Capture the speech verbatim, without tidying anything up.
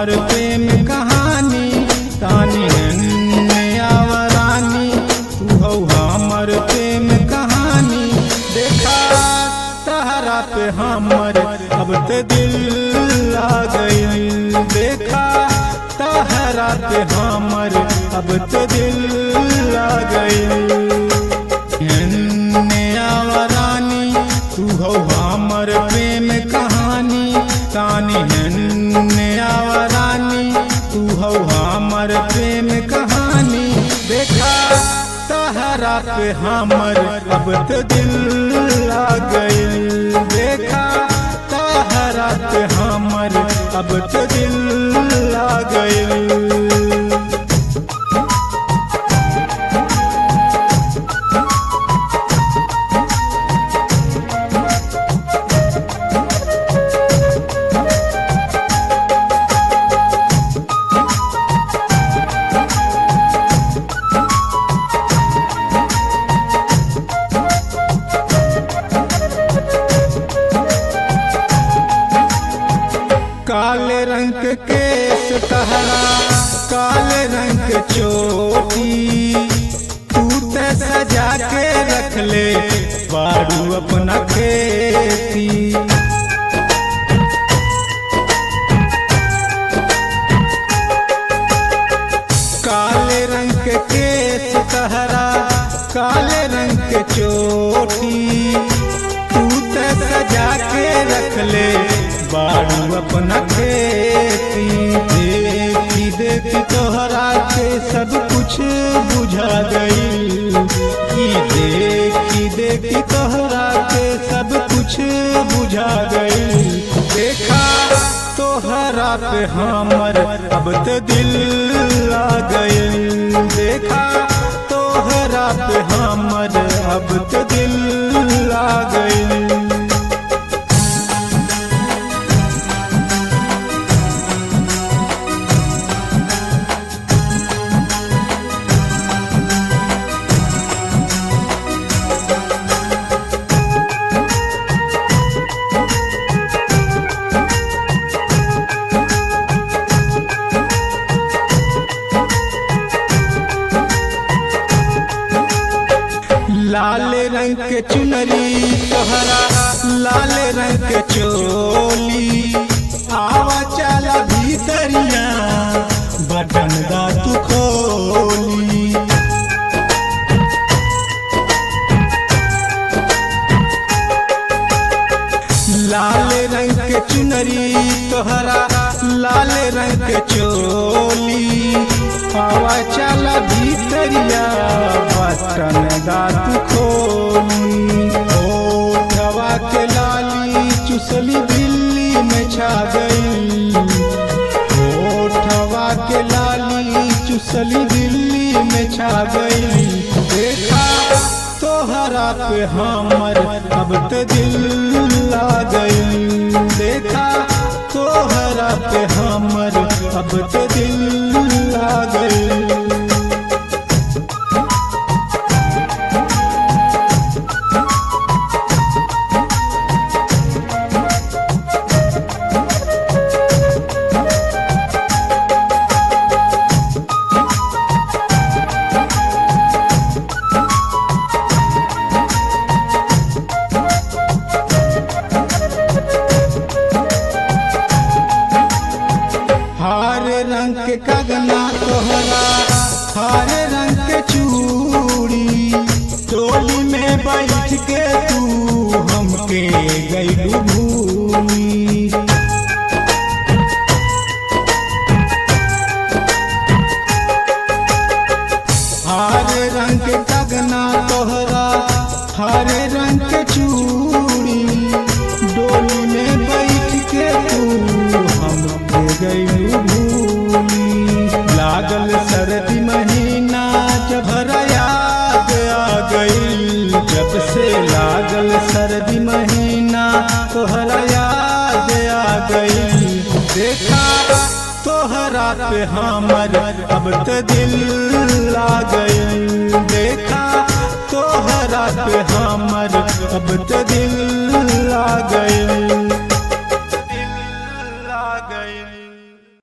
हमर प्रेम कहानी तानी हेन्ने आवरानी तू हौ हमर प्रेम कहानी। देखा तहरा पे हमर अब ते दिल आ गइल, देखा तहरा पे हमर अब ते दिल आ गइल। हेन्ने आवरानी तू हौ हमर प्रेम कहानी तानी हेन्ने आवरानी तू हौ हमर प्रेम कहानी। देखा तहरा पे हमर अब ते दिल आ गइल, देखा तहरा पे हमर अब ते दिल आ गइल। काले रंग के केस तहरा काले रंग के चोटी तू ते सजा के रख ले बारू अपना खेती। काले रंग के केस तहरा काले रंग के चोटी तू ते सजा के रख ले बारू अपना खेती। देखी देखी तोहरा के सब कुछ बुझा गई, देखी देखी तोहरा के सब कुछ बुझा गई। देखा तोहरा पे हमर अब ते दिल आ गइल, देखा तोहरा पे हमर अब ते दिल आ गइल। लाल रंग के चुनरी तोहरा लाल रंग के चोली आवा चला भीतरिया बटन दा तू खोली। लाल रंग के चुनरी तोहरा लाल रंग के चोली आवा चला भीतरिया बटन दा तू खोली। ओठवा के लाली चुसली दिल्ली में छा गई, ओठवा के लाली चुसली दिल्ली में छा गई। देखा तोहरा पे हमर अब ते दिल आ गइल, देखा तोहरा पे हमर अब ते दिल आ गइल। हरे रंग के कंगना तोहरा हरे रंग के चूड़ी टोली में बैठ के तू हमके गइलू भूली। हरे रंग के कंगना तोहरा हरे रंग के चूड़ी डोली में बैठ के तू हमके गइलू भूली। लागल सर्दी महीना जब याद आ गइल, जब से लागल सर्दी महीना तोहरा याद आ गइल। देखा तोहरा पे हमर अब ते दिल आ गइल, देखा तोहरा पे हमर अब ते दिल आ गइल।